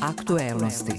Aktuelnosti.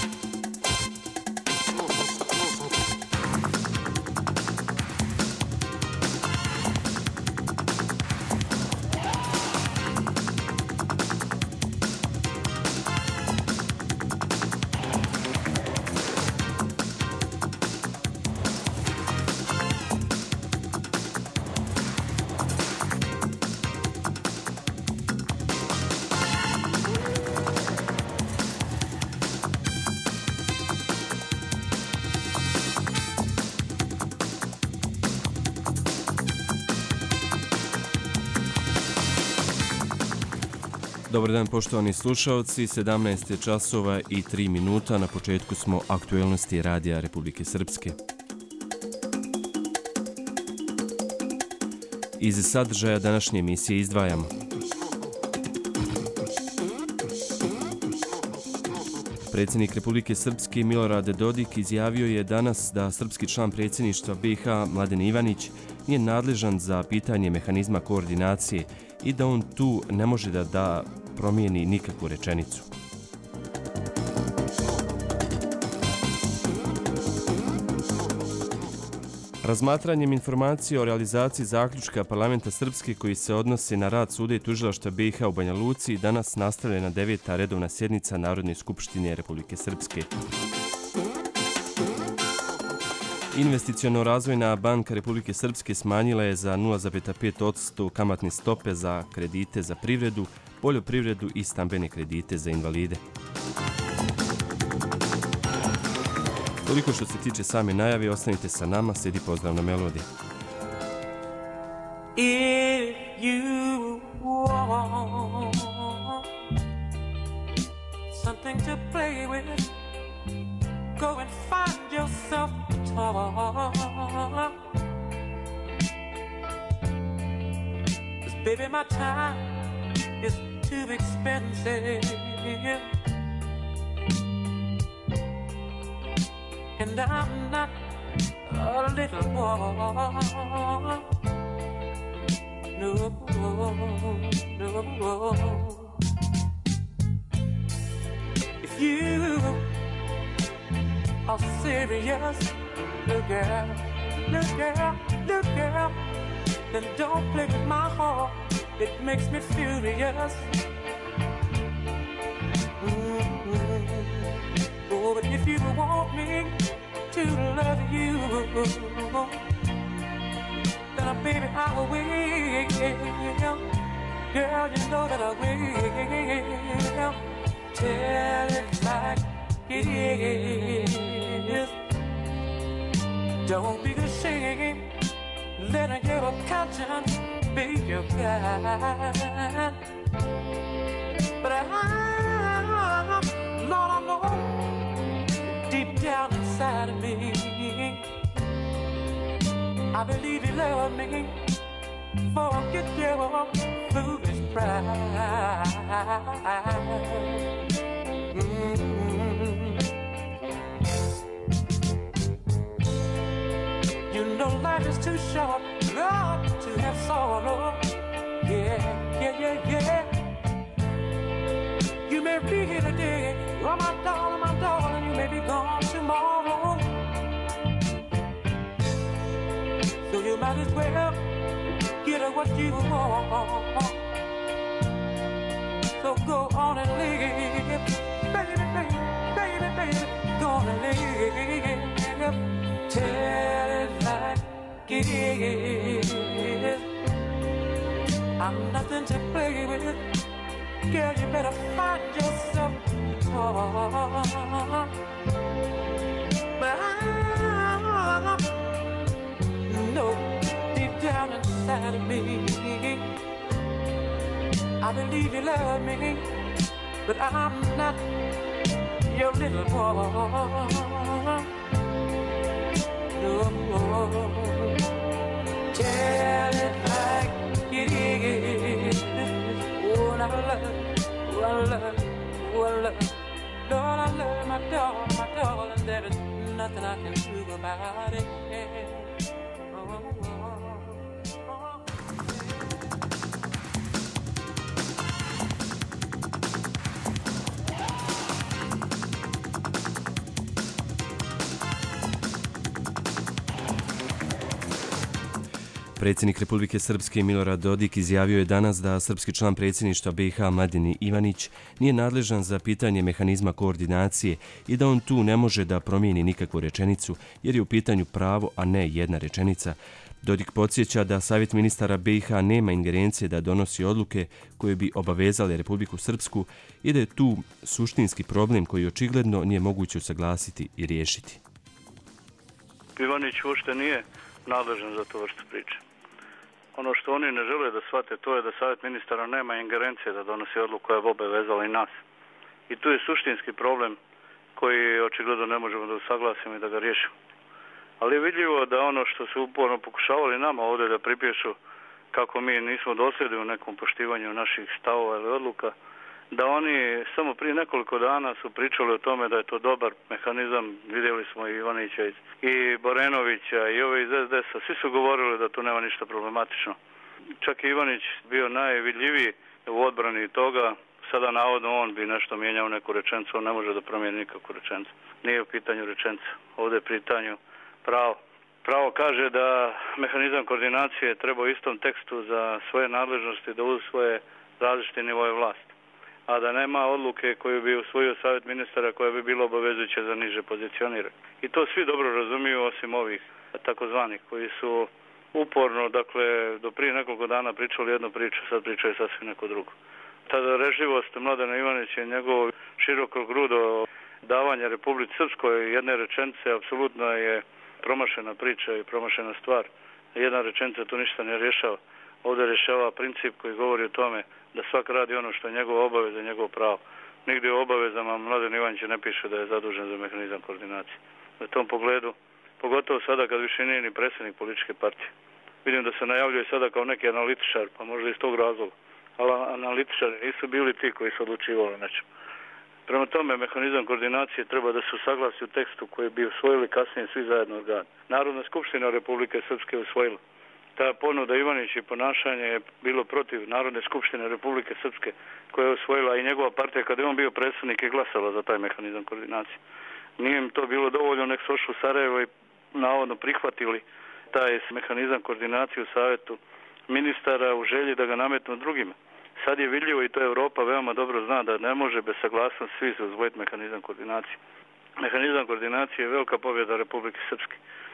Dobar dan poštovani slušalci, 17 je časova i 3 minuta, na početku smo aktuelnosti Radija Republike Srpske. Iz sadržaja današnje emisije izdvajamo. Predsjednik Republike Srpske Milorad Dodik izjavio je danas da srpski član predsjedništva BiH Mladen Ivanić nije nadležan za pitanje mehanizma koordinacije i da on tu ne može da promijeni nikakvu rečenicu. Razmatranjem informacije o realizaciji zaključka Parlamenta Srpske koji se odnosi na rad suda i tužilaštva BiH u Banja Luci danas nastavljena 9. redovna sjednica Narodne skupštine Republike Srpske. Investiciono-razvojna banka Republike Srpske smanjila je za 0,5% kamatne stope za kredite za privredu, poljoprivredu i stambene kredite za invalide. Toliko što se tiče same najave, ostanite sa nama, slijedi pozdrav na melodiji. If you want something to play with, go and find yourself a toy. 'Cause baby, my time is too expensive, and I'm not a little boy. No, no. If you are serious, little girl, little girl, little girl, then don't play with my heart. It makes me furious. Oh, but if you want me to love you, then baby I will wait. Girl, you know that I will. Tell it like it is. Don't be ashamed. Let your conscience be your guide. But Lord, I know deep down inside of me, I believe you love me. Forget your foolish pride. You know life is too short, Lord, to have sorrow. Yeah, yeah, yeah, yeah. You may be here today, oh my darling, you may be gone tomorrow. So you might as well get what you want. So go on and live, baby, baby, baby, baby, go on and live. Tell it like it is. I'm nothing to play with. Girl, you better find yourself a toy. But I know deep down inside of me, I believe you love me, but I'm not your little boy. No, tell it like it is. Oh, I love, Lord, I love my darling, there is nothing I can do about it. Predsjednik Republike Srpske Milorad Dodik izjavio je danas da srpski član predsjedništva BiH Mladen Ivanić nije nadležan za pitanje mehanizma koordinacije i da on tu ne može da promijeni nikakvu rečenicu jer je u pitanju pravo, a ne jedna rečenica. Dodik podsjeća da Savjet ministara BiH nema ingerencije da donosi odluke koje bi obavezale Republiku Srpsku i da je tu suštinski problem koji očigledno nije moguće usaglasiti i riješiti. Ivanić uopšte nije nadležan za tu vrstu priče. Ono što oni ne žele da shvate, to je da Savjet ministara nema ingerencije da donosi odluku koja je obavezala i nas. I tu je suštinski problem koji očigledno ne možemo da usaglasimo i da ga riješimo. Ali je vidljivo da ono što su uporno pokušavali nama ovdje da pripješu kako mi nismo dosljedni u nekom poštivanju naših stavova ili odluka, da oni samo prije nekoliko dana su pričali o tome da je to dobar mehanizam. Vidjeli smo i Ivanića i Borenovića i ove iz SDS-a. Svi su govorili da tu nema ništa problematično. Čak i Ivanić bio najvidljiviji u odbrani toga. Sada navodno on bi nešto mijenjao neku rečenicu, on ne može da promijeni nikakvu rečenicu. Nije u pitanju rečenica, ovdje je u pitanju pravo. Pravo kaže da mehanizam koordinacije treba u istom tekstu za svoje nadležnosti da usvoje različite nivoje vlasti, a da nema odluke koju bi usvojio Savjet ministara koja bi bila obavezujuća za niže pozicioniranje. I to svi dobro razumiju osim ovih takozvanih koji su uporno, dakle, do prije nekoliko dana pričali jednu priču, sad pričaju sasvim neko drugo. Tada režljivost Mladena Ivanića i njegovo široko grudo davanje Republici Srpskoj jedne rečenice apsolutno je promašena priča i promašena stvar. Jedna rečenica tu ništa ne rješava. Ovdje rješava princip koji govori o tome da svak radi ono što je njegova obaveza i njegov pravo. Nigdje u obavezama Mladen Ivanić ne piše da je zadužen za mehanizam koordinacije. U tom pogledu, pogotovo sada kad više nije ni predsjednik političke partije. Vidim da se najavljuje sada kao neki analitičar, pa možda iz tog razloga. Ali analitičari nisu bili ti koji su odlučivali nečem. Prema tome, mehanizam koordinacije treba da se usaglasi u tekstu koji bi usvojili kasnije svi zajedno organi. Narodna skupština Republike Srpske je usvojila. Ta ponuda Ivanić i ponašanje je bilo protiv Narodne skupštine Republike Srpske koja je usvojila i njegova partija kada je on bio predsjednik i glasala za taj mehanizam koordinacije. Nije im to bilo dovoljno, nek su ošli u Sarajevo i navodno prihvatili taj mehanizam koordinacije u Savjetu ministara u želji da ga nametnu drugima. Sad je vidljivo i to Europa veoma dobro zna da ne može bez saglasnosti svi se usvojiti mehanizam koordinacije. Mehanizam koordinacije je velika pobjeda Republike Srpske.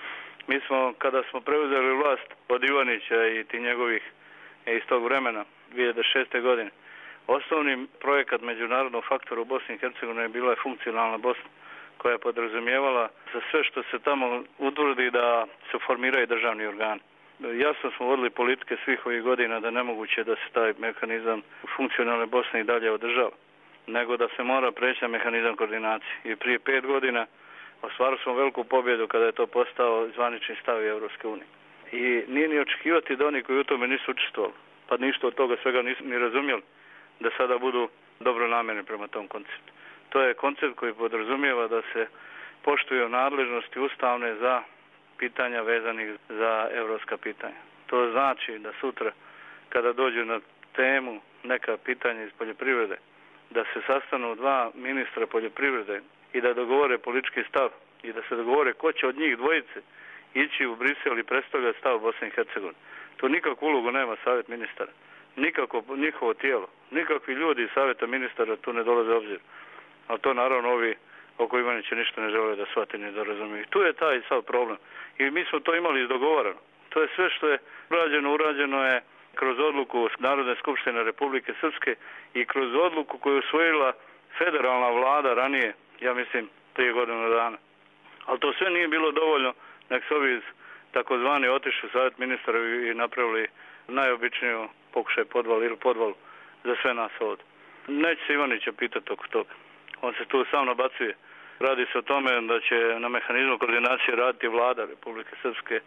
Mi smo, kada smo preuzeli vlast od Ivanića i ti njegovih iz tog vremena, 2006. godine, osnovni projekat međunarodnog faktora u Bosni i Hercegovini je bila funkcionalna Bosna, koja je podrazumijevala za sve što se tamo utvrdi da se formiraju državni organi. Jasno smo vodili politike svih ovih godina da nemoguće da se taj mehanizam funkcionalne Bosne i dalje održava, nego da se mora preći na mehanizam koordinacije. I prije 5 godina ostvarili smo veliku pobjedu kada je to postao zvanični stav Evropske unije. I nije ni očekivati da oni koji u tome nisu učestvovali, pa ništa od toga svega nisu ni razumjeli, da sada budu dobronamjerni prema tom konceptu. To je koncept koji podrazumijeva da se poštuju nadležnosti ustavne za pitanja vezanih za evropska pitanja. To znači da sutra kada dođu na temu neka pitanja iz poljoprivrede, da se sastanu dva ministra poljoprivrede i da dogovore politički stav i da se dogovore ko će od njih dvojice ići u Brisel i predstavljati stav Bosne i Hercegovine. Tu nikakvu ulogu nema Savjet ministara, nikako njihovo tijelo, nikakvi ljudi iz Savjeta ministara tu ne dolaze u obzir. Ali to naravno ovi oko Ivanića ništa ne žele da shvate ni da razumiju. Tu je taj sav problem. I mi smo to imali izdogovorano. To je sve što je urađeno je kroz odluku Narodne skupštine Republike Srpske i kroz odluku koju je usvojila federalna vlada ranije, ja mislim, prije godinu dana. Ali to sve nije bilo dovoljno, nek su ovi takozvani otišli Savjet ministara i napravili najobičniju pokušaj podvalu za sve nas ovdje. Neće se Ivanića pitati oko toga. On se tu sam nabacuje. Radi se o tome da će na mehanizmu koordinacije raditi vlada Republike Srpske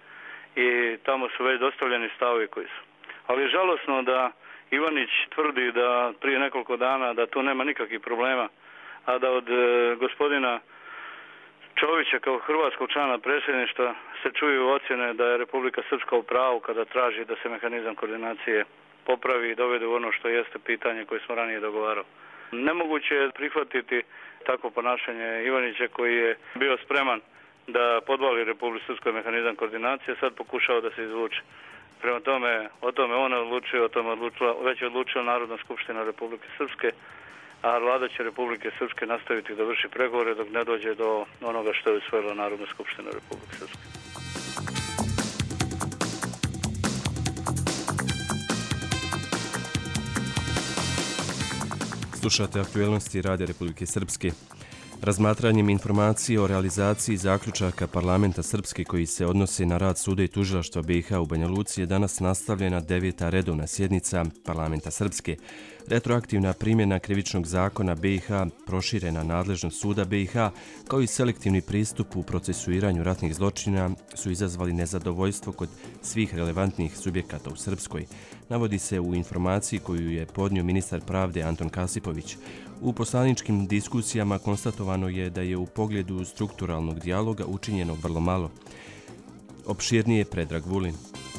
i tamo su već dostavljeni stavovi koji su. Ali je žalosno da Ivanić tvrdi da prije nekoliko dana da tu nema nikakvih problema, a da od gospodina Čovića kao hrvatskog člana predsjedništva se čuju ocjene da je Republika Srpska u pravu kada traži da se mehanizam koordinacije popravi i dovede u ono što jeste pitanje koje smo ranije dogovarali. Nemoguće je prihvatiti takvo ponašanje Ivanića koji je bio spreman da podvali Republiku Srpskoj mehanizam koordinacije, sad pokušao da se izvuče. Prema tome, o tome on odlučuje, o tome već je odlučila Narodna skupština Republike Srpske, a Vlada će Republike Srpske nastaviti da vrši pregovore dok ne dođe do onoga što je usvojila Narodna skupština Republike Srpske. Slušate aktuelnosti Radija Republike Srpske. Razmatranjem informacije o realizaciji zaključaka Parlamenta Srpske koji se odnose na rad suda i tužilaštva BiH u Banja Luci je danas nastavljena 9. redovna sjednica Parlamenta Srpske. Retroaktivna primjena krivičnog zakona BiH, proširena nadležnost suda BiH, kao i selektivni pristup u procesuiranju ratnih zločina su izazvali nezadovoljstvo kod svih relevantnih subjekata u Srpskoj. Navodi se u informaciji koju je podnio ministar pravde Anton Kasipović. U poslaničkim diskusijama konstatovano je da je u pogledu strukturalnog dijaloga učinjeno vrlo malo. Opširnije Predrag Vulin.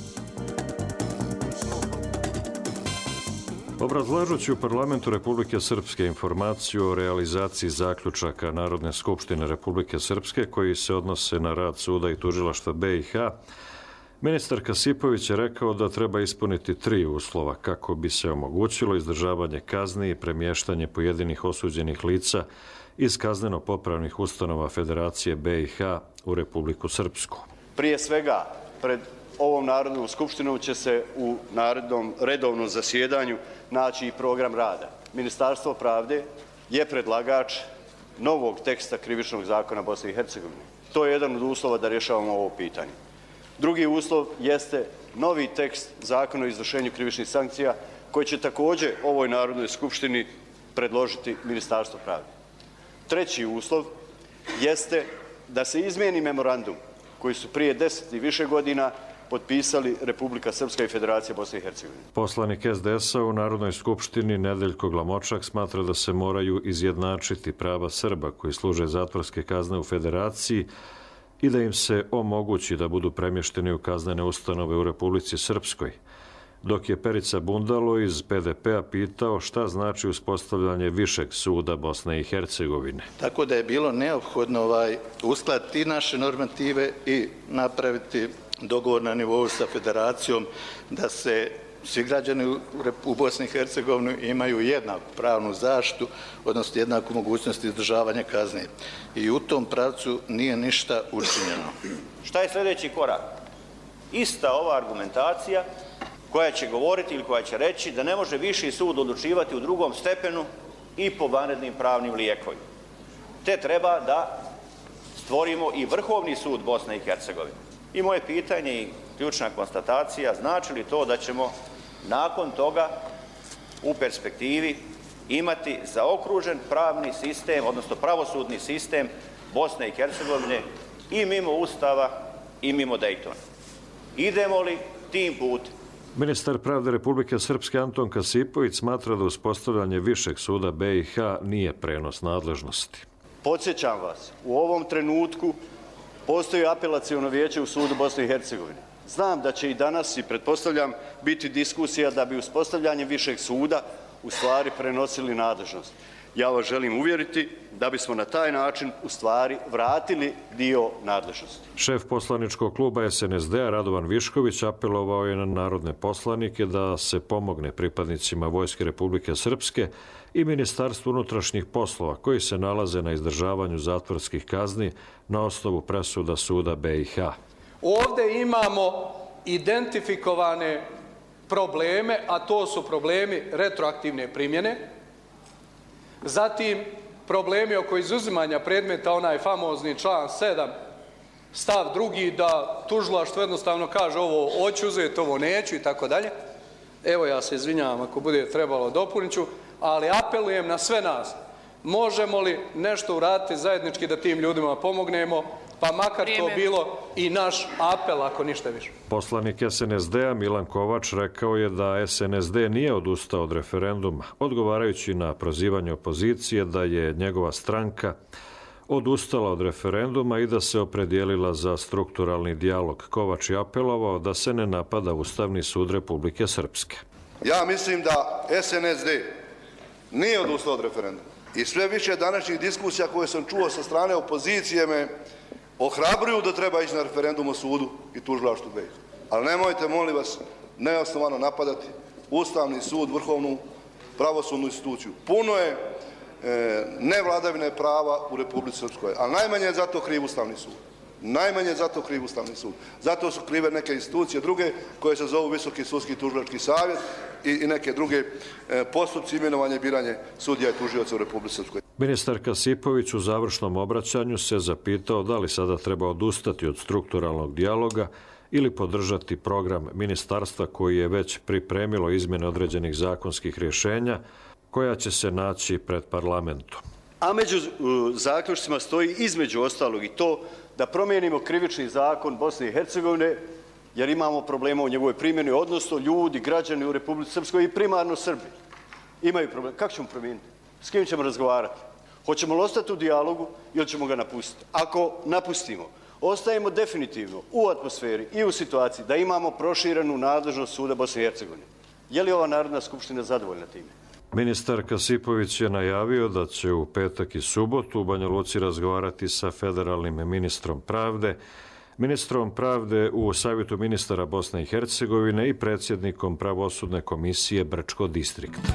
Obrazlažući u Parlamentu Republike Srpske informaciju o realizaciji zaključaka Narodne skupštine Republike Srpske koji se odnose na rad suda i tužilaštva BiH, ministar Kasipović je rekao da treba ispuniti 3 uslova kako bi se omogućilo izdržavanje kazni i premještanje pojedinih osuđenih lica iz kazneno-popravnih ustanova Federacije BiH u Republiku Srpsku. Prije svega, pred ovom Narodnom skupštinom će se u narednom redovnom zasjedanju naći i program rada. Ministarstvo pravde je predlagač novog teksta krivičnog zakona Bosne i Hercegovine. To je jedan od uslova da rješavamo ovo pitanje. Drugi uslov jeste novi tekst zakona o izvršenju krivičnih sankcija koji će također ovoj Narodnoj skupštini predložiti Ministarstvo pravde. Treći uslov jeste da se izmijeni memorandum koji su prije 10 i više godina potpisali Republika Srpska i Federacija Bosne i Hercegovine. Poslanik SDS-a u Narodnoj skupštini Nedeljko Glamočak smatra da se moraju izjednačiti prava Srba koji služe zatvorske kazne u Federaciji i da im se omogući da budu premješteni u kaznene ustanove u Republici Srpskoj. Dok je Perica Bundalo iz PDP-a pitao šta znači uspostavljanje višeg suda Bosne i Hercegovine. Tako da je bilo neophodno uskladiti naše normative i napraviti dogovor na nivou sa Federacijom da se svi građani u Bosni i Hercegovini imaju jednaku pravnu zaštitu, odnosno jednaku mogućnost izdržavanja kazne. I u tom pravcu nije ništa učinjeno. Šta je sljedeći korak? Ista ova argumentacija koja će govoriti ili koja će reći da ne može viši sud odlučivati u drugom stepenu i po vanrednim pravnim lijekovima. Te treba da stvorimo i Vrhovni sud Bosne i Hercegovine. I moje pitanje i ključna konstatacija, znači li to da ćemo nakon toga u perspektivi imati zaokružen pravni sistem, odnosno pravosudni sistem Bosne i Hercegovine i mimo Ustava i mimo Dejtona? Idemo li tim putem? Ministar pravde Republike Srpske Anton Kasipović smatra da uspostavljanje višeg suda BiH nije prenos nadležnosti. Podsjećam vas, u ovom trenutku postoji apelaciono vijeće u sudu Bosne i Hercegovine. Znam da će i danas, i pretpostavljam, biti diskusija da bi uspostavljanje višeg suda u stvari prenosili nadležnost. Ja vas želim uvjeriti da bismo na taj način u stvari vratili dio nadležnosti. Šef poslaničkog kluba SNSD-a Radovan Višković apelovao je na narodne poslanike da se pomogne pripadnicima Vojske Republike Srpske i Ministarstvu unutrašnjih poslova koji se nalaze na izdržavanju zatvorskih kazni na osnovu presuda suda BiH. Ovdje imamo identifikovane probleme, a to su problemi retroaktivne primjene, zatim problemi oko izuzimanja predmeta, onaj famozni član 7, stav 2, da tužilaštvo jednostavno kaže ovo hoću uzeti, ovo neću i tako dalje. Evo, ja se izvinjavam ako bude trebalo, dopunit ću, ali apelujem na sve nas. Možemo li nešto uraditi zajednički da tim ljudima pomognemo, pa makar to bilo i naš apel, ako ništa više. Poslanik SNSD-a Milan Kovač rekao je da SNSD nije odustao od referenduma, odgovarajući na prozivanje opozicije da je njegova stranka odustala od referenduma i da se opredijelila za strukturalni dijalog. Kovač je apelovao da se ne napada Ustavni sud Republike Srpske. Ja mislim da SNSD nije odustao od referenduma. I sve više današnjih diskusija koje sam čuo sa strane opozicije me ohrabruju da treba ići na referendum o sudu i tužilaštvu BiH. Ali nemojte, molim vas, neosnovano napadati Ustavni sud, vrhovnu pravosudnu instituciju. Puno je nevladavine prava u Republici Srpskoj, ali najmanje je zato kriv Ustavni sud. Najmanje je zato kriv Ustavni sud. Zato su krive neke institucije druge koje se zovu Visoki sudski tužilački savjet i neke druge postupci imenovanja i biranje sudija i tužioca u Republici Srpskoj. Ministar Kasipović u završnom obraćanju se zapitao da li sada treba odustati od strukturalnog dijaloga ili podržati program ministarstva koji je već pripremilo izmjene određenih zakonskih rješenja koja će se naći pred parlamentom. A među zaključcima stoji između ostalog i to da promijenimo krivični zakon Bosne i Hercegovine jer imamo problema u njegovoj primjeni, odnosno ljudi, građani u Republici Srpskoj i primarno Srbi imaju problem. Kako ćemo promijeniti? S kim ćemo razgovarati? Hoćemo li ostati u dijalogu ili ćemo ga napustiti? Ako napustimo, ostajemo definitivno u atmosferi i u situaciji da imamo proširenu nadležnost suda Bosne i Hercegovine. Je li ova Narodna skupština zadovoljna time? Ministar Kasipović je najavio da će u petak i subotu u Banja Luci razgovarati sa federalnim ministrom pravde u Savjetu ministara Bosne i Hercegovine i predsjednikom Pravosudne komisije Brčko distrikta.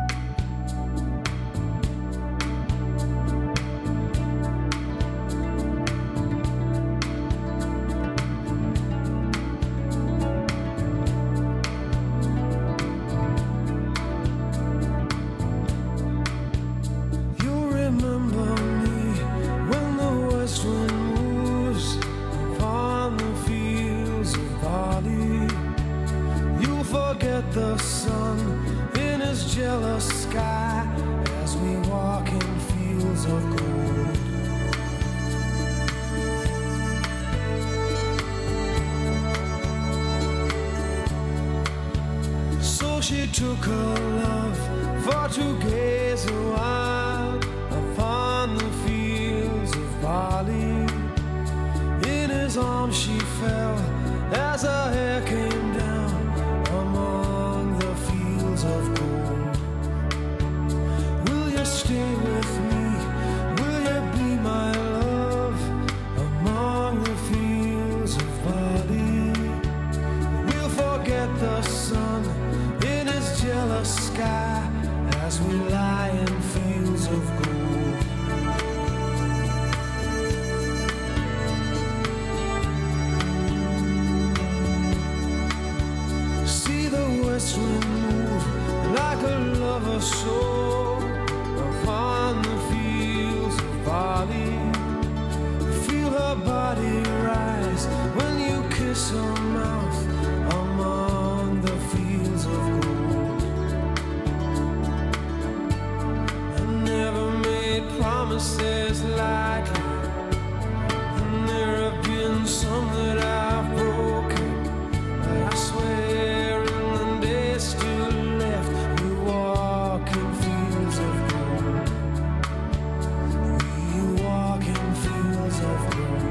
She took her love for to gaze a while upon the fields of barley. In his arms she fell as her hair came down among the fields of gold. Will you stay with me? Will you be my love among the fields of barley? We'll forget the sun in his jealous sky as we lie in fields of gold. See the west wind move like a lover's soul upon the fields of barley. Feel her body rise when you kiss her mouth among the fields of gold. I never made promises lightly, and there have been some that I've broken, but I swear in the days still left we walk in fields of gold. We walk in fields of gold.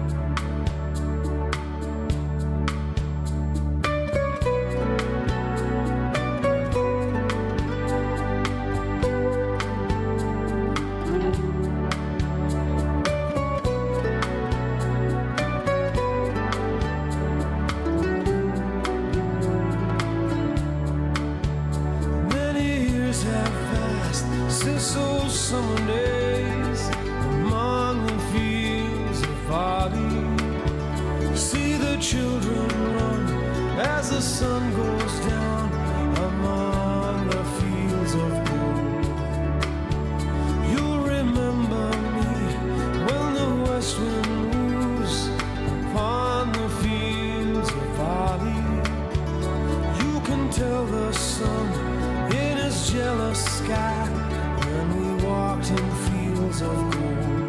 Since those summer days among the fields of barley, see the children run as the sun goes down among the fields of gold. You'll remember me when the west wind moves upon the fields of barley. You can tell the sun in his jealous sky when we walked in fields of gold.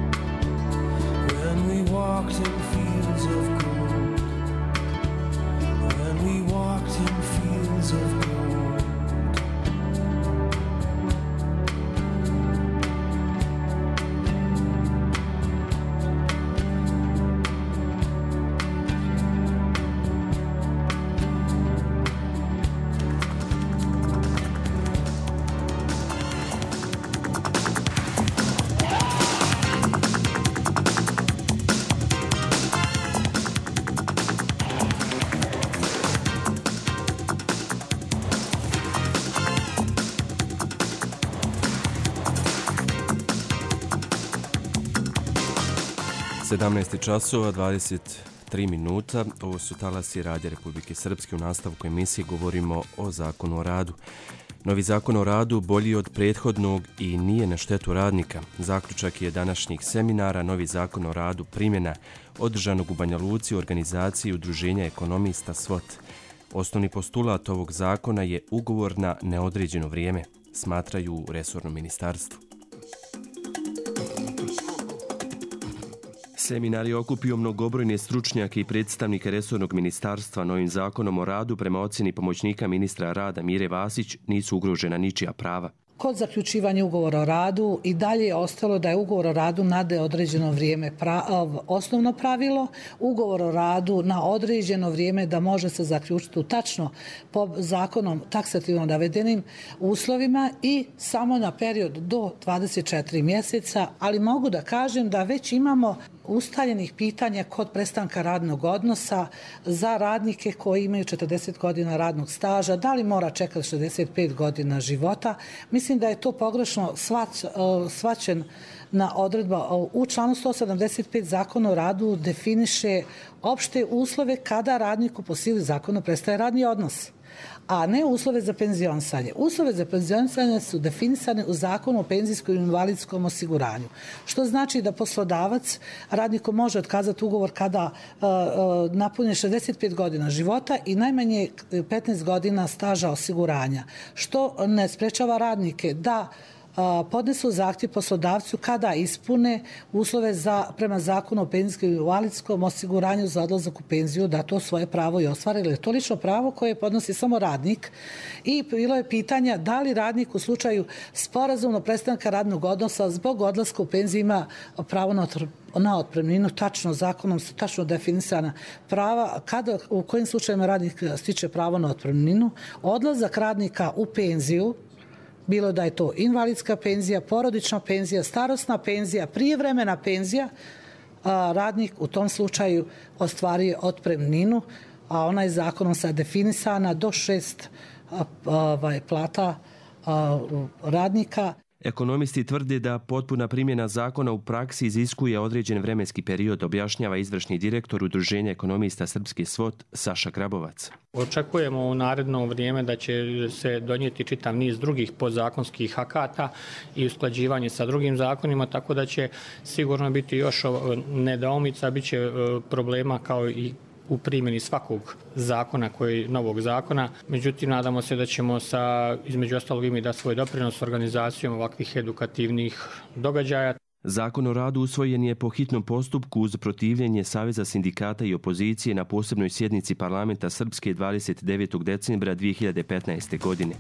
When we walked in fields of gold. When we walked in fields of gold. 17 časova, 23 minuta. Ovo su talasi Radija Republike Srpske. U nastavku emisije govorimo o Zakonu o radu. Novi Zakon o radu bolji od prethodnog i nije na štetu radnika. Zaključak je današnjih seminara Novi Zakon o radu primjena održanog u Banja Luci u organizaciji Udruženja ekonomista SWOT. Osnovni postulat ovog zakona je ugovor na neodređeno vrijeme, smatraju u resornom ministarstvu. Seminar je okupio mnogobrojne stručnjake i predstavnike resornog ministarstva. Novim zakonom o radu, prema ocjeni pomoćnika ministra rada Mire Vasić, nisu ugrožena ničija prava. Kod zaključivanja ugovora o radu i dalje je ostalo da je ugovor o radu na određeno vrijeme osnovno pravilo. Ugovor o radu na određeno vrijeme da može se zaključiti tačno po zakonom taksativno navedenim uslovima i samo na period do 24 mjeseca, ali mogu da kažem da već imamo ustaljenih pitanja kod prestanka radnog odnosa za radnike koji imaju 40 godina radnog staža, da li mora čekati 65 godina života. Mislim da je to pogrešno shvaćen na odredba. U članu 175 Zakona o radu definiše opšte uslove kada radniku po sili zakona prestaje radni odnos, a ne uslove za penzionsanje. Uslove za penzionsanje su definisane u Zakonu o penzijskom i invalidskom osiguranju, što znači da poslodavac radniku može otkazati ugovor kada napuni 65 godina života i najmanje 15 godina staža osiguranja, što ne sprečava radnike da podnesu zahtjev poslodavcu kada ispune uslove prema Zakonu o penzijskom i invalidskom osiguranju za odlazak u penziju, da to svoje pravo i ostvare. Ili je to lično pravo koje podnosi samo radnik. I bilo je pitanja da li radnik u slučaju sporazumno prestanka radnog odnosa zbog odlaska u penziju ima pravo na otpremninu. Tačno, zakonom su tačno definisana prava, u kojim slučajima radnik stiče pravo na otpremninu. Odlazak radnika u penziju, bilo da je to invalidska penzija, porodična penzija, starosna penzija, prijevremena penzija, radnik u tom slučaju ostvaruje otpremninu, a ona je zakonom sad definisana do 6 plata radnika. Ekonomisti tvrde da potpuna primjena zakona u praksi iziskuje određen vremenski period, objašnjava izvršni direktor Udruženja ekonomista Srpske SWOT Saša Grabovac. Očekujemo u naredno vrijeme da će se donijeti čitav niz drugih podzakonskih akata i usklađivanje sa drugim zakonima, tako da će sigurno biti još nedoumica, bit će problema kao i u primjeni svakog zakona, novog zakona. Međutim, nadamo se da ćemo između ostalog i da svoj doprinos organizacijom ovakvih edukativnih događaja. Zakon o radu usvojen je po hitnom postupku uz protivljenje Saveza sindikata i opozicije na posebnoj sjednici parlamenta Srpske 29. decembra 2015. godine.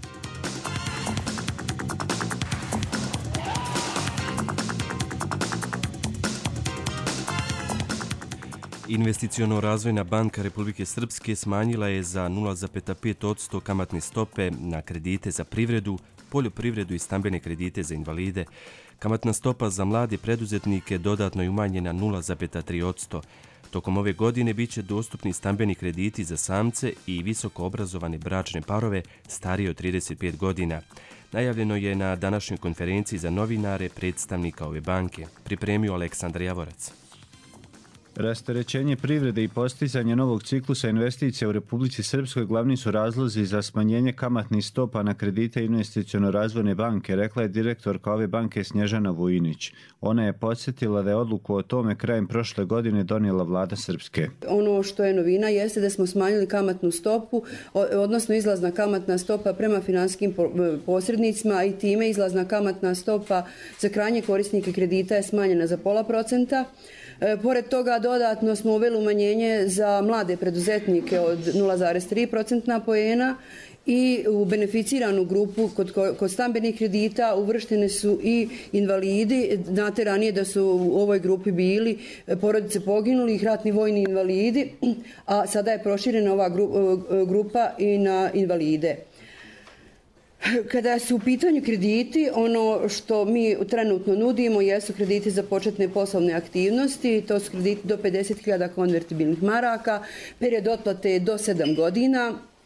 Investiciono-razvojna banka Republike Srpske smanjila je za 0,5% kamatne stope na kredite za privredu, poljoprivredu i stambene kredite za invalide. Kamatna stopa za mlade preduzetnike dodatno je umanjena 0,3%. Tokom ove godine bit će dostupni stambeni krediti za samce i visoko obrazovane bračne parove starije od 35 godina. Najavljeno je na današnjoj konferenciji za novinare predstavnika ove banke. Pripremio Aleksandar Javorac. Rasterećenje privrede i postizanje novog ciklusa investicija u Republici Srpskoj glavni su razlozi za smanjenje kamatnih stopa na kredite Investiciono-razvojne banke, rekla je direktorka ove banke Snježana Vujinić. Ona je podsjetila da je odluku o tome krajem prošle godine donijela vlada Srpske. Ono što je novina jeste da smo smanjili kamatnu stopu, odnosno izlazna kamatna stopa prema finansijskim posrednicima i time izlazna kamatna stopa za krajnje korisnike kredita je smanjena za 0,5%. Pored toga dodatno smo uveli umanjenje za mlade preduzetnike od 0,3% poena i u beneficiranu grupu kod stambenih kredita uvrštene su i invalidi. Znate ranije da su u ovoj grupi bili porodice poginulih, ratni vojni invalidi, a sada je proširena ova grupa i na invalide. Kada su u pitanju krediti, ono što mi trenutno nudimo jesu krediti za početne poslovne aktivnosti, to su krediti do 50.000 konvertibilnih maraka, period otplate je do 7 godina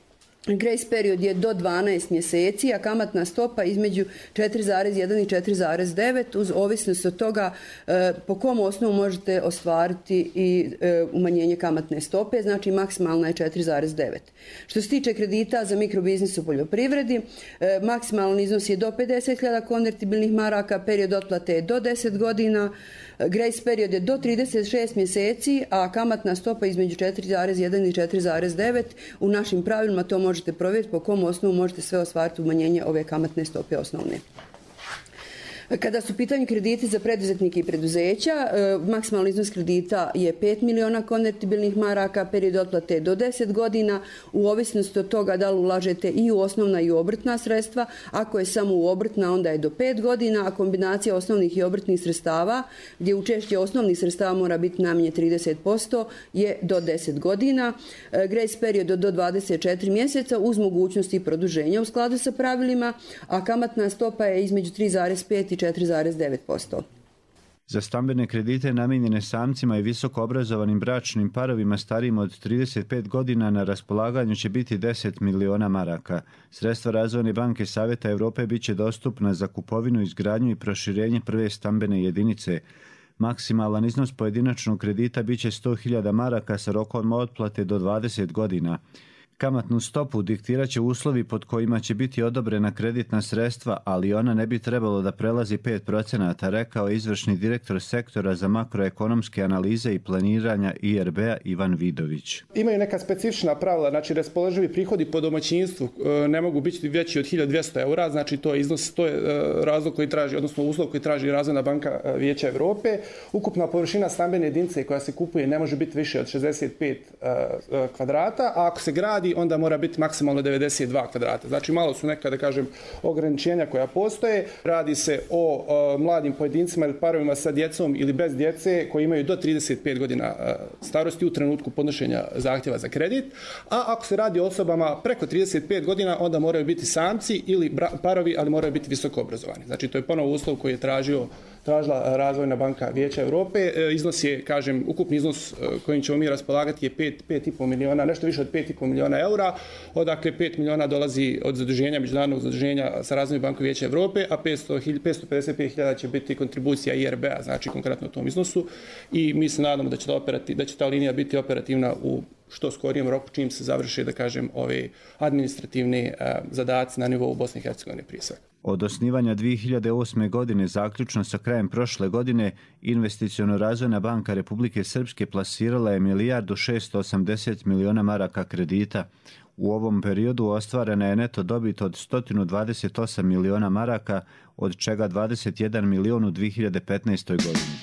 Grace period je do 12 mjeseci, a kamatna stopa između 4,1 i 4,9 uz ovisnost od toga po kom osnovu možete ostvariti i umanjenje kamatne stope, znači maksimalna je 4,9. Što se tiče kredita za mikrobiznis u poljoprivredi, maksimalan iznos je do 50.000 konvertibilnih maraka, period otplate je do 10 godina, grace period je do 36 mjeseci, a kamatna stopa između 4,1 i 4,9. U našim pravilima to možete provjeriti po kom osnovu možete sve ostvariti umanjenje ove kamatne stope osnovne. Kada su u pitanju krediti za preduzetnike i preduzeća, maksimalni iznos kredita je 5 miliona konvertibilnih maraka, period otplate je do 10 godina, u ovisnosti od toga da li ulažete i u osnovna i u obrtna sredstva. Ako je samo u obrtna, onda je do 5 godina, a kombinacija osnovnih i obrtnih sredstava, gdje učešće osnovnih sredstava mora biti najmanje 30%, je do 10 godina. Grace period do 24 mjeseca uz mogućnosti produženja u skladu sa pravilima, a kamatna stopa je između 3,5 i 4,9%. Za stambene kredite namijenjene samcima i visoko obrazovanim bračnim parovima starijim od 35 godina na raspolaganju će biti 10 miliona maraka. Sredstva Razvojne banke Savjeta Europe bit će dostupna za kupovinu, izgradnju i proširenje prve stambene jedinice. Maksimalan iznos pojedinačnog kredita bit će 100.000 maraka sa rokom otplate do 20 godina. Kamatnu stopu diktirat će uslovi pod kojima će biti odobrena kreditna sredstva, ali ona ne bi trebalo da prelazi 5%, rekao je izvršni direktor sektora za makroekonomske analize i planiranja IRB-a Ivan Vidović. Imaju neka specifična pravila, znači raspoloživi prihodi po domaćinstvu ne mogu biti veći od 1.200 eura, znači to je iznos, to je razlog koji traži, odnosno uslov koji traži Razvojna banka Vijeća Europe. Ukupna površina stambene jedinice koja se kupuje ne može biti više od 65 kvadrata, a ako se gradi onda mora biti maksimalno 92 kvadrata. Znači malo su neka, da kažem, ograničenja koja postoje. Radi se o mladim pojedincima ili parovima sa djecom ili bez djece koji imaju do 35 godina starosti u trenutku podnošenja zahtjeva za kredit. A ako se radi o osobama preko 35 godina, onda moraju biti samci ili parovi, ali moraju biti visoko obrazovani. Znači to je ponovo uslov koji je tražila Razvojna banka Vijeća Europe. Iznos je, kažem, ukupni iznos kojim ćemo mi raspolagati je 5,5 miliona, nešto više od 5,5 miliona eura. Odakle 5 miliona dolazi od zaduženja, međunarodnog zaduženja sa Razvojnom bankom Vijeća Europe, a 555.000 će biti kontribucija IRB-a, znači konkretno u tom iznosu. I mi se nadamo da će ta linija biti operativna u što skorijem roku čim se završe, da kažem, ove administrativni zadaci na nivou Bosne i Hercegovine prije svega. Od osnivanja 2008. godine zaključno sa krajem prošle godine, Investiciono-razvojna banka Republike Srpske plasirala je 1.680 miliona maraka kredita. U ovom periodu ostvarena je neto dobit od 128 miliona maraka, od čega 21 milion u 2015. godini.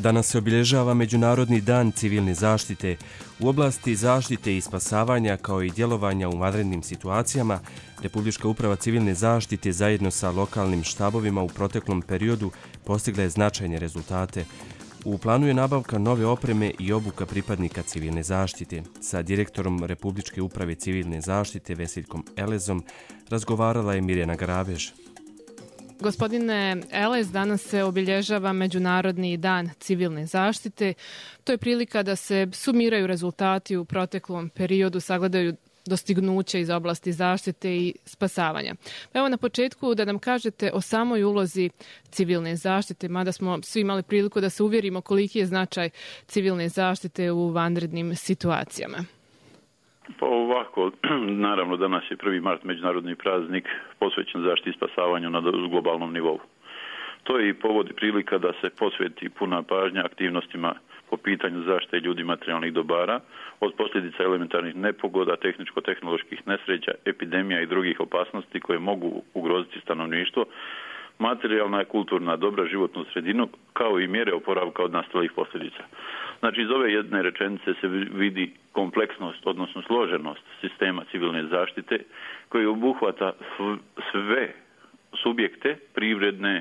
Danas se obilježava Međunarodni dan civilne zaštite. U oblasti zaštite i spasavanja kao i djelovanja u vanrednim situacijama, Republička uprava civilne zaštite zajedno sa lokalnim štabovima u proteklom periodu postigla je značajne rezultate. U planu je nabavka nove opreme i obuka pripadnika civilne zaštite. Sa direktorom Republičke uprave civilne zaštite Vesiljkom Elezom razgovarala je Mirjana Grabež. Gospodine Elez, danas se obilježava Međunarodni dan civilne zaštite. To je prilika da se sumiraju rezultati u proteklom periodu, sagledaju dostignuće iz oblasti zaštite i spasavanja. Evo na početku da nam kažete o samoj ulozi civilne zaštite, mada smo svi imali priliku da se uvjerimo koliki je značaj civilne zaštite u vanrednim situacijama. Pa ovako, naravno danas je 1. mart, međunarodni praznik posvećen zaštiti i spasavanju na globalnom nivou. To je i povod i prilika da se posveti puna pažnja aktivnostima po pitanju zaštite ljudi materijalnih dobara od posljedica elementarnih nepogoda, tehničko-tehnoloških nesreća, epidemija i drugih opasnosti koje mogu ugroziti stanovništvo, materijalna i kulturna dobra, životnu sredinu, kao i mjere oporavka od nastalih posljedica. Znači, iz ove jedne rečenice se vidi kompleksnost, odnosno složenost sistema civilne zaštite koji obuhvata sve subjekte privredne,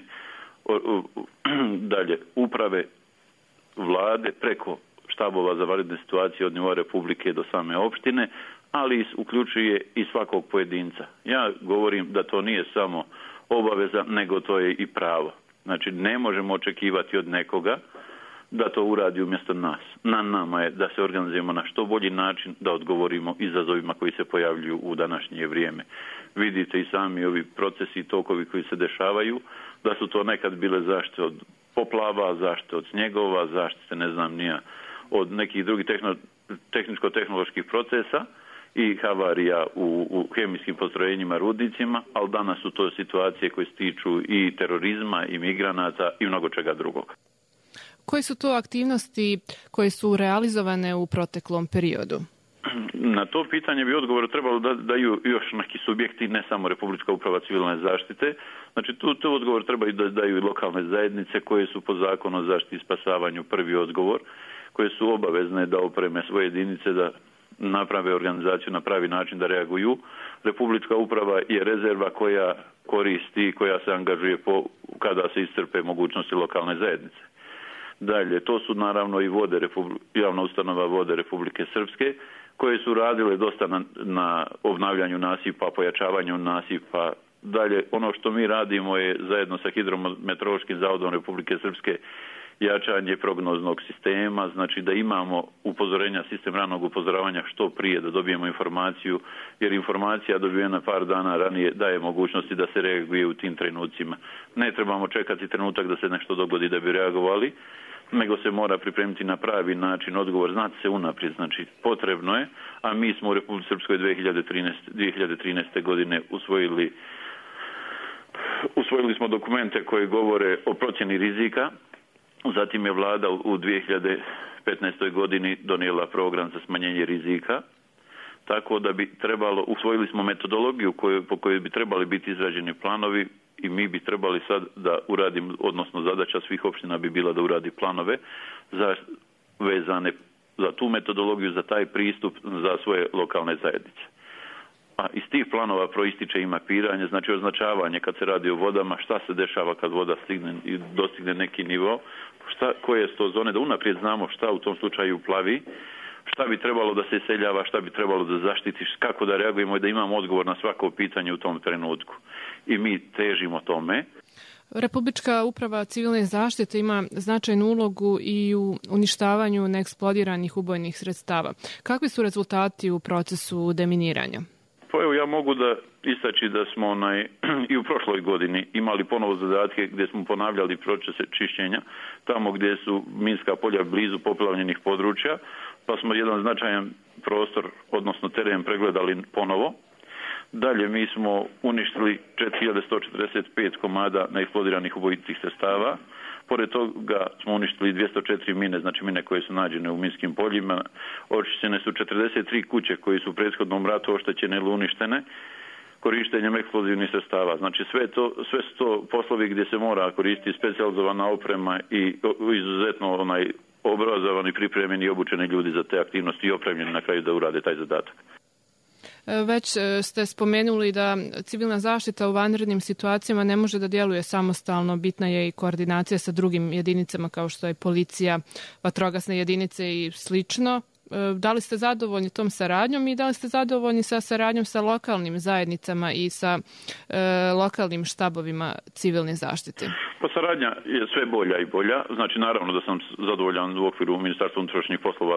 dalje uprave, vlade, preko štabova za vanredne situacije od nivoa Republike do same opštine, ali uključuje i svakog pojedinca. Ja govorim da to nije samo obaveza, nego to je i pravo. Znači, ne možemo očekivati od nekoga da to uradi umjesto nas. Na nama je da se organizujemo na što bolji način, da odgovorimo izazovima koji se pojavljuju u današnje vrijeme. Vidite i sami ovi procesi i tokovi koji se dešavaju, da su to nekad bile zaštite od poplava, zaštite od snjegova, zaštite, ne znam nija, od nekih drugih tehničko-tehnoloških procesa i havarija u hemijskim postrojenjima, rudnicima, ali danas su to situacije koje se tiču i terorizma, i migranata i mnogo čega drugog. Koje su to aktivnosti koje su realizovane u proteklom periodu? Na to pitanje bi odgovor trebalo da daju još neki subjekti, ne samo Republička uprava civilne zaštite. Znači, tu odgovor trebaju da daju i lokalne zajednice koje su po zakonu o zaštiti i spasavanju prvi odgovor, koje su obavezne da opreme svoje jedinice, da naprave organizaciju na pravi način, da reaguju. Republička uprava je rezerva koja koristi, koja se angažuje kada se iscrpe mogućnosti lokalne zajednice. Dalje, to su naravno i javna ustanova Vode Republike Srpske, koje su radile dosta na obnavljanju nasipa, pojačavanju nasipa. Dalje, ono što mi radimo je zajedno sa Hidrometeorološkim zavodom Republike Srpske jačanje prognoznog sistema, znači da imamo upozorenja, sistem ranog upozoravanja što prije, da dobijemo informaciju, jer informacija dobijena par dana ranije daje mogućnosti da se reaguje u tim trenucima. Ne trebamo čekati trenutak da se nešto dogodi da bi reagovali, nego se mora pripremiti na pravi način odgovor, znati se unaprijed, znači potrebno je, a mi smo u Republici Srpskoj 2013. godine usvojili smo dokumente koji govore o procjeni rizika, zatim je vlada u 2015. godini donijela program za smanjenje rizika, tako da bi usvojili smo metodologiju po kojoj bi trebali biti izrađeni planovi i mi bi trebali sad da uradimo, odnosno zadaća svih opština bi bila da uradi planove vezane za tu metodologiju, za taj pristup za svoje lokalne zajednice. A iz tih planova proističe i mapiranje, znači označavanje kad se radi o vodama, šta se dešava kad voda stigne i dostigne neki nivo, koje su to zone, da unaprijed znamo šta u tom slučaju plavi, šta bi trebalo da se iseljava, šta bi trebalo da zaštitiš, kako da reagujemo i da imamo odgovor na svako pitanje u tom trenutku. I mi težimo tome. Republička uprava civilne zaštite ima značajnu ulogu i u uništavanju neeksplodiranih ubojnih sredstava. Kakvi su rezultati u procesu deminiranja? Pa evo, ja mogu da istaći da smo i u prošloj godini imali ponovo zadatke gdje smo ponavljali procese čišćenja, tamo gdje su minska polja blizu poplavljenih područja, pa smo jedan značajan prostor, odnosno teren, pregledali ponovo. Dalje, mi smo uništili 4145 komada neeksplodiranih ubojitih sredstava. Pored toga smo uništili 204 mine, znači mine koje su nađene u minskim poljima. Očišćene su 43 kuće koje su u prethodnom ratu oštećene ili uništene. korištenjem eksplozivnih sredstava. Znači sve su to poslovi gdje se mora koristiti specijalizovana oprema i izuzetno obrazovani, pripremljeni i obučeni ljudi za te aktivnosti i opremljeni na kraju da urade taj zadatak. Već ste spomenuli da civilna zaštita u vanrednim situacijama ne može da djeluje samostalno, bitna je i koordinacija sa drugim jedinicama kao što je policija, vatrogasne jedinice i slično. Da li ste zadovoljni tom saradnjom i da li ste zadovoljni sa saradnjom sa lokalnim zajednicama i sa lokalnim štabovima civilne zaštite? Pa saradnja je sve bolja i bolja. Znači naravno da sam zadovoljan u okviru Ministarstva unutrašnjih poslova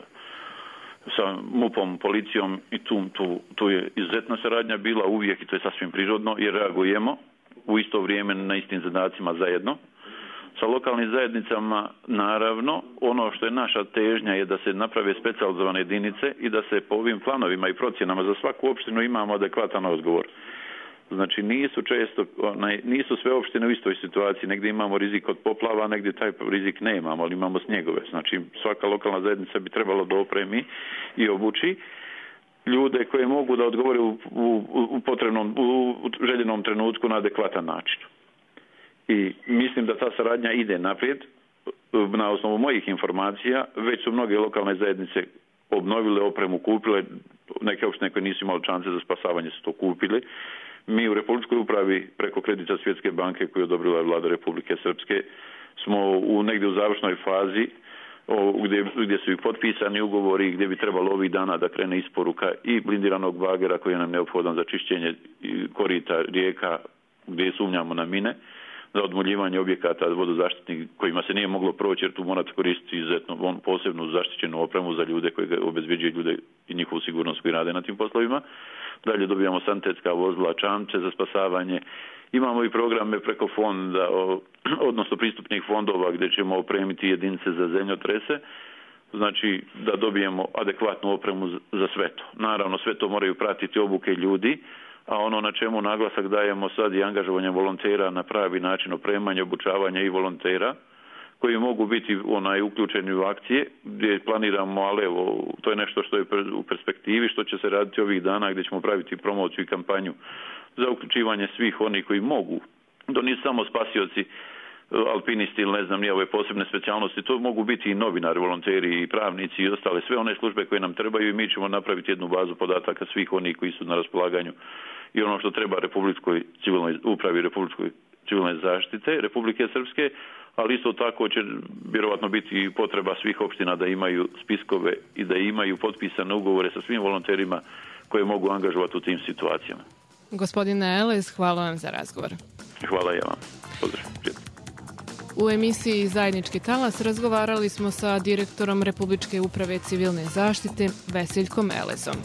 sa MUP-om, policijom i tu je izuzetna saradnja bila uvijek i to je sasvim prirodno jer reagujemo u isto vrijeme na istim zadacima zajedno. Sa lokalnim zajednicama, naravno, ono što je naša težnja je da se naprave specijalizovane jedinice i da se po ovim planovima i procjenama za svaku opštinu imamo adekvatan odgovor. Znači nisu sve opštine u istoj situaciji, negdje imamo rizik od poplava, negdje taj rizik ne imamo, ali imamo snijegove. Znači svaka lokalna zajednica bi trebalo da opremi i obuči ljude koje mogu da odgovore u željenom trenutku na adekvatan način. I mislim da ta saradnja ide naprijed. Na osnovu mojih informacija već su mnoge lokalne zajednice obnovile opremu, kupile, neke opštine koje nisu imali šanse za spasavanje su to kupili. Mi u Republičkoj upravi preko kredita Svjetske banke koju je odobrila vlada Republike Srpske smo negdje u završnoj fazi gdje su i potpisani ugovori gdje bi trebalo ovih dana da krene isporuka i blindiranog bagera koji je nam neophodan za čišćenje korita rijeka gdje sumnjamo na mine, za odmoljivanje objekata vodozaštitnih kojima se nije moglo proći jer tu morate koristiti izuzetno posebnu zaštićenu opremu za ljude koji obezbeđuju ljude i njihovu sigurnost koji rade na tim poslovima. Dalje dobijamo sanitetska vozila, čamče za spasavanje. Imamo i programe preko fonda, odnosno pristupnih fondova gdje ćemo opremiti jedinice za zemljotrese. Znači da dobijemo adekvatnu opremu za sve to. Naravno sve to moraju pratiti obuke ljudi, a ono na čemu naglasak dajemo sad je angažovanje volontera na pravi način opremanja, obučavanja i volontera koji mogu biti uključeni u akcije gdje planiramo, ali evo, to je nešto što je u perspektivi, što će se raditi ovih dana gdje ćemo praviti promociju i kampanju za uključivanje svih onih koji mogu. To nisu samo spasioci, alpinisti ili ne znam nije ove posebne specijalnosti, to mogu biti i novinari, volonteri i pravnici i ostale, sve one službe koje nam trebaju i mi ćemo napraviti jednu bazu podataka svih onih koji su na raspolaganju i ono što treba Republičkoj civilnoj upravi, Republičkoj civilne zaštite Republike Srpske, ali isto tako će vjerovatno biti potreba svih opština da imaju spiskove i da imaju potpisane ugovore sa svim volonterima koje mogu angažovati u tim situacijama. Gospodine Elez, hvala vam za razgovor. Hvala ja vam. Pozdrav. U emisiji Zajednički talas razgovarali smo sa direktorom Republičke uprave civilne zaštite Vesiljkom Elezom.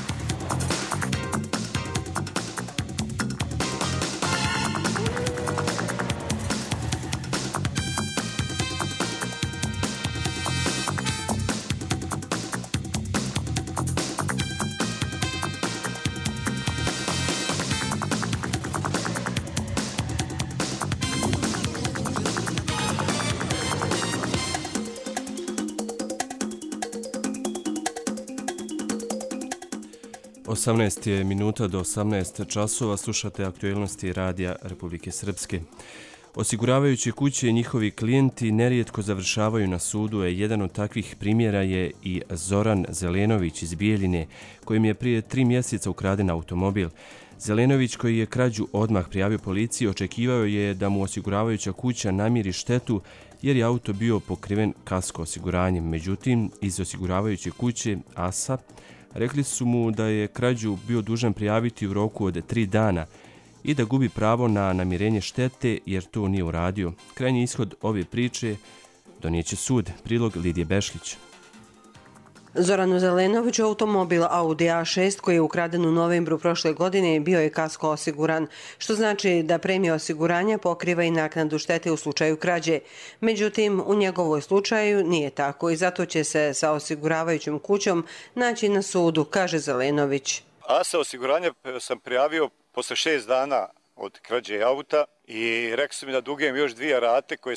Je minuta do 18 časova, slušate aktualnosti radija Republike Srpske. Osiguravajuće kuće i njihovi klijenti nerijetko završavaju na sudu, a jedan od takvih primjera je i Zoran Zelenović iz Bijeljine, kojim je prije 3 mjeseca ukraden automobil. Zelenović, koji je krađu odmah prijavio policiji, očekivao je da mu osiguravajuća kuća namiri štetu jer je auto bio pokriven kasko osiguranjem. Međutim, iz osiguravajuće kuće ASA rekli su mu da je krađu bio dužan prijaviti u roku od 3 dana i da gubi pravo na namirenje štete jer to nije uradio. Krajnji ishod ove priče donijeće sud. Prilog Lidije Bešlić. Zoranu Zelenoviću automobil Audi A6 koji je ukraden u novembru prošle godine bio je kasko osiguran, što znači da premija osiguranja pokriva i naknadu štete u slučaju krađe. Međutim, u njegovoj slučaju nije tako i zato će se sa osiguravajućom kućom naći na sudu, kaže Zelenović. ASA osiguranje sam prijavio posle 6 dana od krađe auta i rekli su mi da dugujem još 2 rate koje sam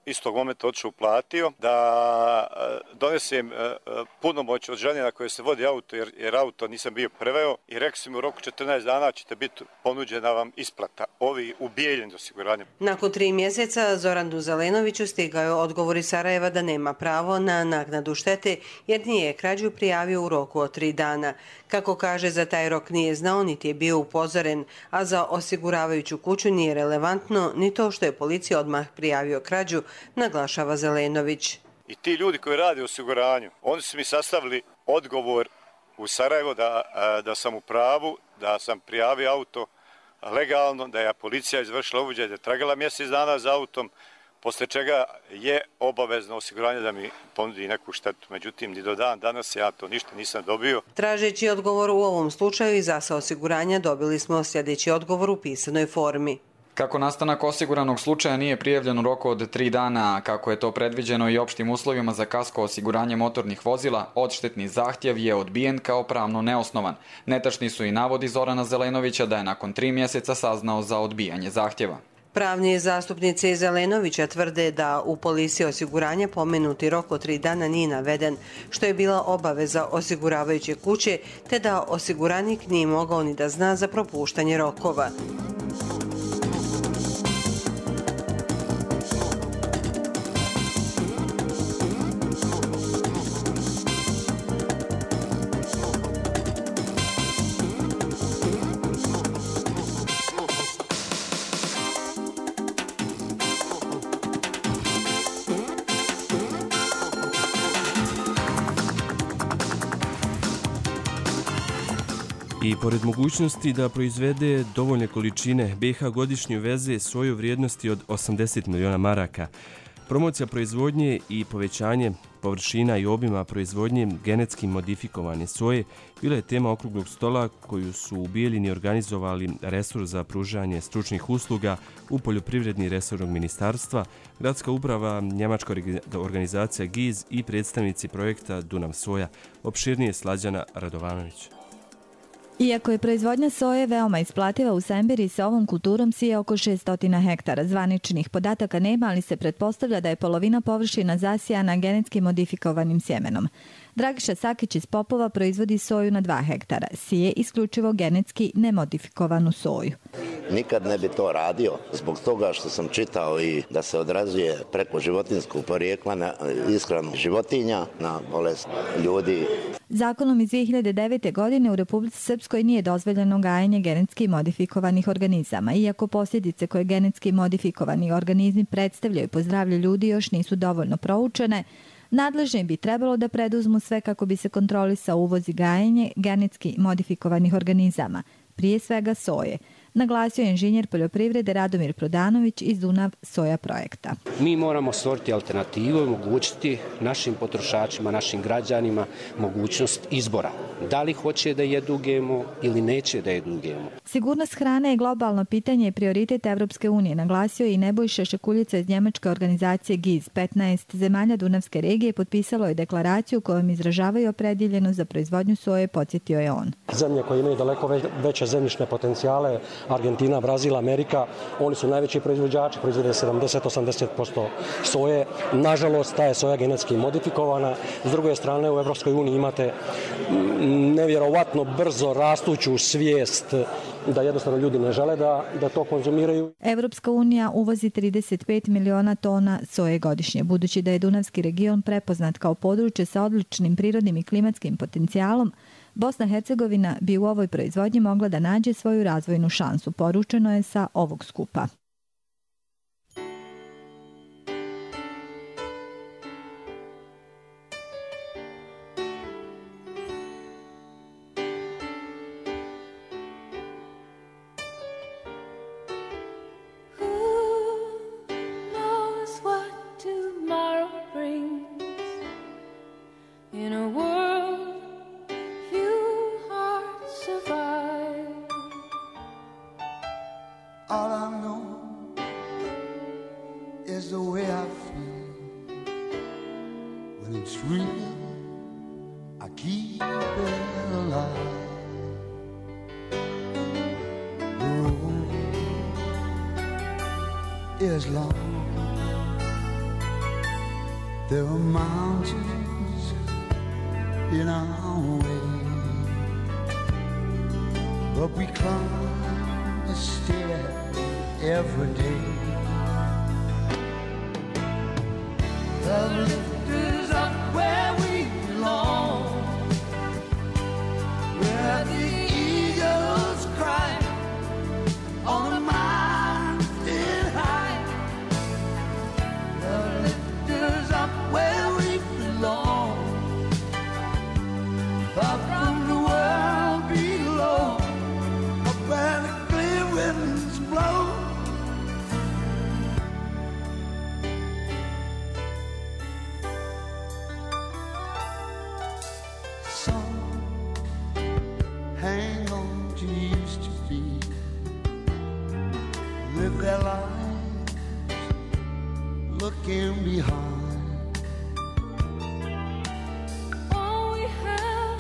istog momenta otišao uplatio, da donesem punomoć od žene na koje se vodi auto, jer auto nisam bio preveo, i rekao sam u roku 14 dana ćete biti ponuđena vam isplata, ovi ubijeljeni osiguranjem. Nakon 3 mjeseca Zoranu Zelenoviću stigao je odgovor iz Sarajeva da nema pravo na naknadu štete jer nije krađu prijavio u roku od 3 dana. Kako kaže, za taj rok nije znao niti je bio upozoren, a za osiguravajuću kuću nije relevantno ni to što je policija odmah prijavio krađu, naglašava Zelenović. I ti ljudi koji rade u osiguranju, oni su mi sastavili odgovor u Sarajevo da sam u pravu, da sam prijavio auto legalno, da je policija izvršila uviđaj, da je tragala mjesec dana za autom, posle čega je obavezno osiguranje da mi ponudi neku štetu. Međutim, ni do dan danas ja to ništa nisam dobio. Tražeći odgovor u ovom slučaju iz ASA osiguranja dobili smo sljedeći odgovor u pisanoj formi. Kako nastanak osiguranog slučaja nije prijavljen u roku od 3 dana, kako je to predviđeno i opštim uslovima za kasko osiguranje motornih vozila, odštetni zahtjev je odbijen kao pravno neosnovan. Netačni su i navodi Zorana Zelenovića da je nakon 3 mjeseca saznao za odbijanje zahtjeva. Pravni zastupnici Zelenovića tvrde da u polisi osiguranja pomenuti rok od 3 dana nije naveden, što je bila obaveza osiguravajuće kuće, te da osiguranik nije mogao ni da zna za propuštanje rokova. I pored mogućnosti da proizvede dovoljne količine, BiH godišnje uveze soju vrijednosti od 80 miliona maraka. Promocija proizvodnje i povećanje površina i obima proizvodnje genetski modifikovane soje bila je tema okruglog stola koju su u Bijeljini organizovali resor za pružanje stručnih usluga u poljoprivredni resornog ministarstva, gradska uprava, njemačka organizacija GIZ i predstavnici projekta Dunav soja. Opširnije Slađana Radovanović. Iako je proizvodnja soje veoma isplativa, u Sembiri se ovom kulturom sije oko 600 hektara. Zvaničnih podataka nema, ali se pretpostavlja da je polovina površina zasijana genetski modifikovanim sjemenom. Dragiša Sakić iz Popova proizvodi soju na 2 hektara. Sije isključivo genetski nemodifikovanu soju. Nikad ne bi to radio, zbog toga što sam čitao i da se odrazuje preko životinskog porijekla na ishranu životinja, na bolest ljudi. Zakonom iz 2009. godine u Republici Srpskoj nije dozvoljeno gajenje genetski modifikovanih organizama. Iako posljedice koje genetski modifikovani organizmi predstavljaju po zdravlje ljudi još nisu dovoljno proučene, nadležni bi trebalo da preduzmu sve kako bi se kontrolisao uvoz i gajenje genetski modifikovanih organizama, prije svega soje, naglasio je inženjer poljoprivrede Radomir Prodanović iz Dunav soja projekta. Mi moramo stvoriti alternativu i omogućiti našim potrošačima, našim građanima mogućnost izbora. Da li hoće da jedu GMO ili neće da jedu GMO. Sigurnost hrane je globalno pitanje i prioritet Evropske unije, naglasio je i Nebojša Šekuljica iz njemačke organizacije GIZ. 15 zemalja Dunavske regije potpisalo je deklaraciju kojom izražavaju opredjeljenost za proizvodnju soje, podsjetio je on. Zemlje koje imaju daleko veće zemljišne potencijale, Argentina, Brazil, Amerika, oni su najveći proizvođači, proizvode 70-80% soje. Nažalost, ta je soja genetski modifikovana. S druge strane, u Evropskoj uniji imate nevjerovatno brzo rastuću svijest da jednostavno ljudi ne žele da to konzumiraju. Evropska unija uvozi 35 miliona tona soje godišnje. Budući da je Dunavski region prepoznat kao područje sa odličnim prirodnim i klimatskim potencijalom, Bosna i Hercegovina bi u ovoj proizvodnji mogla da nađe svoju razvojnu šansu, poručeno je sa ovog skupa. All I know is the way I feel. When it's real, I keep it alive. The road is long, There are mountains in our way, but we climb a stair every day. The lifters up where we belong, where the eagles cry on a mountain high. The lifters up where we belong, far from the world below, up where the clear winds blow. Some hang on to used to be, live their lives looking behind. All we have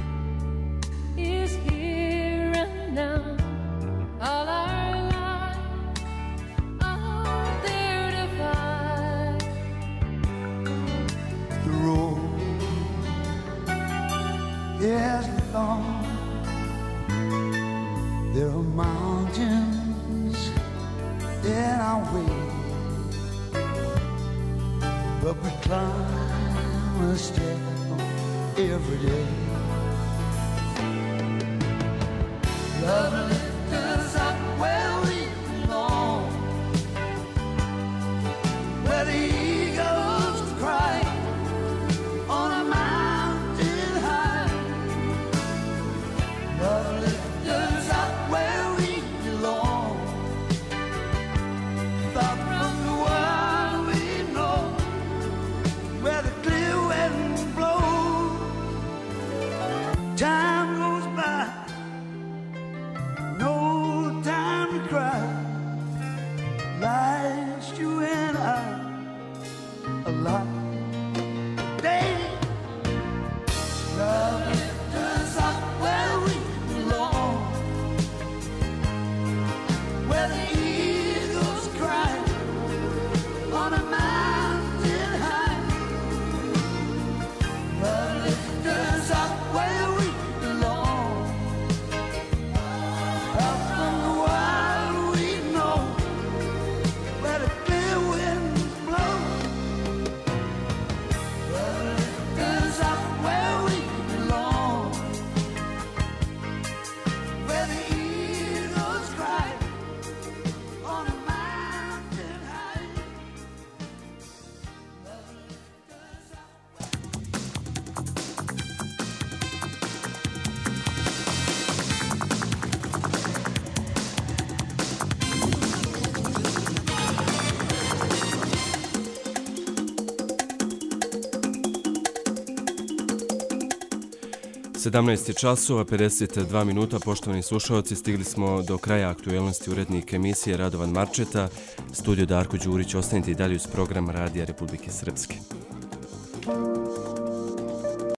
is here and now. All our lives are there to find. The road is long. There are mountains in our way, but we climb a step every day. Love lifts us up where we belong, where the eagles cry on a mountain high. Love lifts us up where we belong, far from the world we know, where the clear winds blow. Time goes by, no time to cry. Life's you and I alive. Day, love lifts us up where we belong, where the eagles cry on a mountain high. Love lifts us up where we belong, out from the wild we know, where the clear winds blow. Love lifts us up where we belong, where the eagles cry on a mountain high. Sedamnaest je časova, 52 minuta, poštovani slušalci, stigli smo do kraja aktuelnosti. Urednik emisije Radovan Marčeta, studio Darko Đurić, ostanite i dalje uz program Radija Republike Srpske.